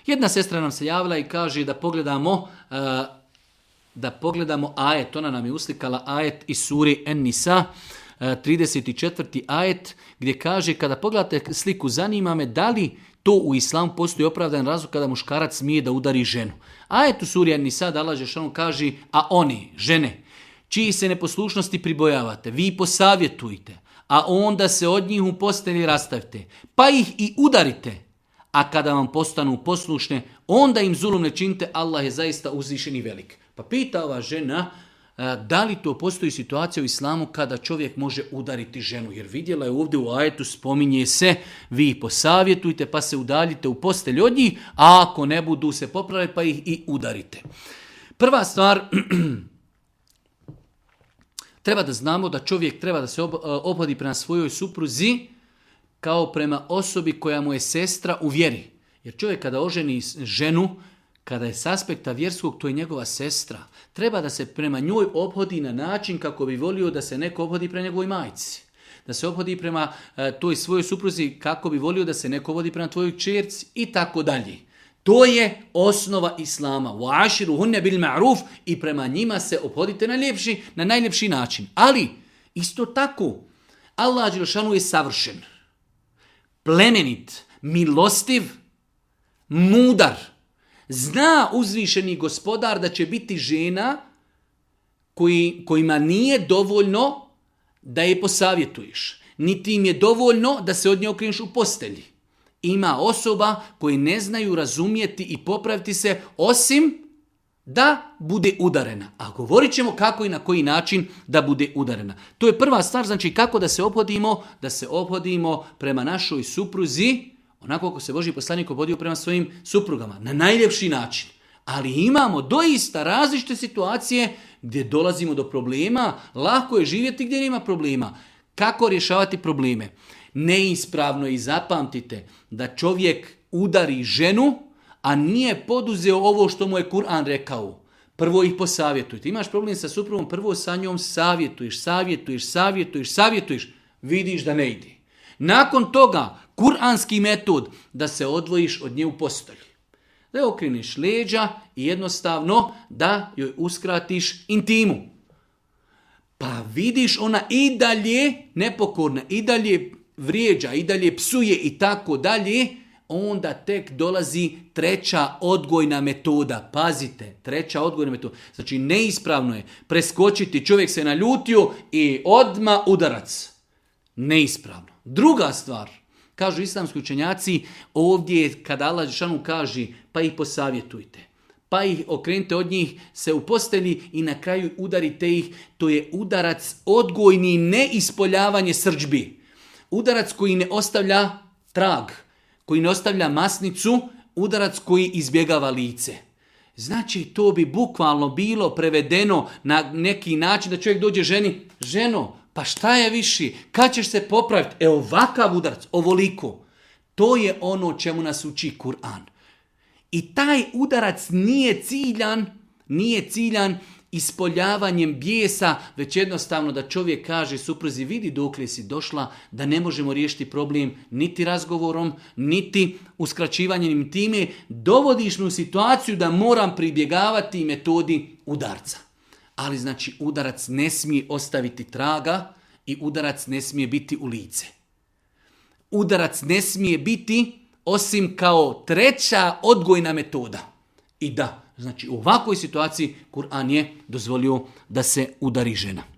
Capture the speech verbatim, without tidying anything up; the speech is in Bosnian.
Jedna sestra nam se javila i kaže da pogledamo uh, da pogledamo ajet, ona nam je uslikala ajet iz suri En-Nisa, trideset četvrti ajet, gdje kaže kada pogledate sliku, zanima me da li to u islamu postoji opravdan razlog kada muškarac smije da udari ženu. Ajet u suri En-Nisa da Allah dželešanu kaže, a oni, žene, čiji se neposlušnosti pribojavate, vi posavjetujte, a onda se od njih u postelji rastavite, pa ih i udarite, a kada vam postanu poslušne, onda im zulum ne činite, Allah je zaista uzvišen i velik. Pa pita ova žena, da li to postoji situacija u islamu kada čovjek može udariti ženu? Jer vidjela je ovdje u ajetu, spominje se, vi ih posavjetujte pa se udaljite u postelj od njih, a ako ne budu se popraviti pa ih i udarite. Prva stvar, treba da znamo da čovjek treba da se ophodi prema svojoj supruzi kao prema osobi koja mu je sestra u vjeri. Jer čovjek kada oženi ženu, kada je s aspekta vjerskog, to je njegova sestra. Treba da se prema njoj ophodi na način kako bi volio da se neko ophodi prema njegovoj majci. Da se ophodi prema e, toj svojoj supruzi kako bi volio da se neko ophodi prema tvojoj kćerci i tako dalje. To je osnova islama. وَعَشِرُهُنَّ بِالْمَعْرُوفِ i prema njima se ophodite na, ljepši, na najljepši način. Ali, isto tako, Allah dželešanu je savršen, plemenit, milostiv, mudar. Zna uzvišeni gospodar da će biti žena koji, kojima nije dovoljno da je posavjetuješ. Niti im je dovoljno da se od nje okreneš u postelji. Ima osoba koji ne znaju razumjeti i popraviti se osim da bude udarena. A govorit ćemo kako i na koji način da bude udarena. To je prva stvar, znači kako da se ophodimo, da se ophodimo prema našoj supruzi, onako kako se Božji poslanik ophodio prema svojim suprugama, na najljepši način. Ali imamo doista različite situacije gdje dolazimo do problema, lako je živjeti gdje nema problema. Kako rješavati probleme? Neispravno, i zapamtite da čovjek udari ženu, a nije poduzeo ovo što mu je Kur'an rekao. Prvo ih posavjetujte. Imaš problem sa suprugom, prvo sa njom savjetuješ, savjetuješ, savjetuješ, savjetuješ, vidiš da ne ide. Nakon toga, kuranski metod da se odvojiš od nje u postolji. Da je okreniš leđa i jednostavno da joj uskratiš intimu. Pa vidiš ona i dalje nepokorna, i dalje vrijeđa, i dalje psuje i tako dalje, onda tek dolazi treća odgojna metoda. Pazite, treća odgojna metoda. Znači neispravno je preskočiti, čovjek se naljutio i odma udarac. Neispravno. Druga stvar, kažu islamski učenjaci, ovdje kada Allah dželešanu kaže pa ih posavjetujte, pa ih okrenite od njih se u postelji i na kraju udarite ih, to je udarac odgojni, ne ispoljavanje srdžbi. Udarac koji ne ostavlja trag, koji ne ostavlja masnicu, udarac koji izbjegava lice. Znači to bi bukvalno bilo prevedeno na neki način da čovjek dođe ženi, ženo, pa šta je viši? Kad ćeš se popraviti? E ovakav udarac, ovoliko. To je ono čemu nas uči Kur'an. I taj udarac nije ciljan, nije ciljan ispoljavanjem bijesa, već jednostavno da čovjek kaže supruzi, vidi dokle si došla, da ne možemo riješiti problem niti razgovorom, niti uskraćivanjem time. Dovodiš me u situaciju da moram pribjegavati metodi udarca. Ali znači udarac ne smije ostaviti traga i udarac ne smije biti u lice. Udarac ne smije biti osim kao treća odgojna metoda. I da, znači u ovakvoj situaciji Kur'an je dozvolio da se udari žena.